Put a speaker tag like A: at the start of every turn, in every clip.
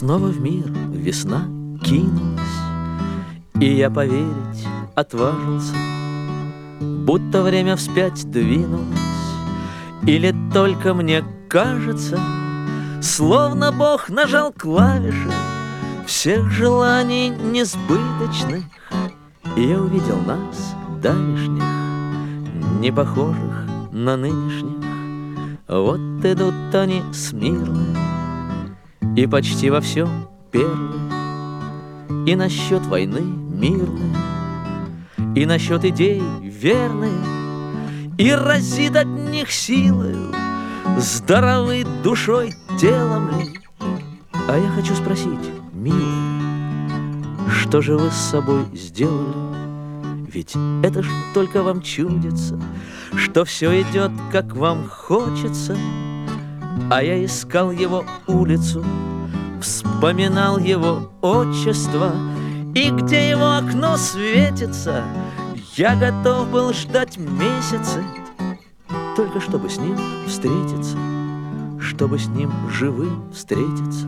A: Снова в мир весна кинулась, и я поверить отважился, будто время вспять двинулось. Или только мне кажется, словно Бог нажал клавиши всех желаний несбыточных, и я увидел нас, давешних, не похожих на нынешних. Вот идут они смирно, и почти во всем первые, и насчет войны мирные, и насчет идей верные, и разит от них силою, здоровой душой, телом ли. А я хочу спросить, милый, что же вы с собой сделали? Ведь это ж только вам чудится, что все идет, как вам хочется. А я искал его улицу, вспоминал его отчество, и где его окно светится, я готов был ждать месяцы, только чтобы с ним встретиться, чтобы с ним живым встретиться.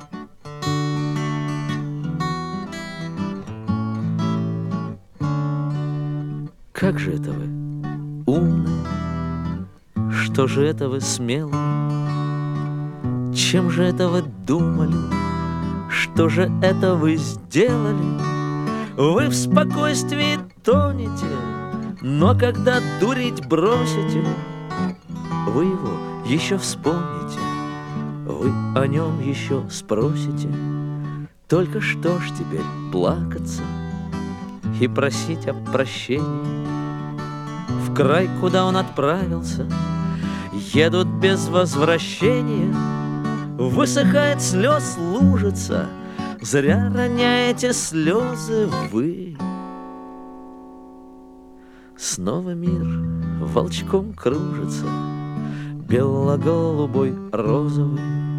A: Как же это вы умные, что же это вы смелые, чем же это вы думали, что же это вы сделали? Вы в спокойствии тонете, но когда дурить бросите, вы его еще вспомните, вы о нем еще спросите. Только что ж теперь плакаться и просить о прощении? В край, куда он отправился, едут без возвращения. Высыхает слез лужица, зря роняете слезы вы. Снова мир волчком кружится, бело-голубой, розовый.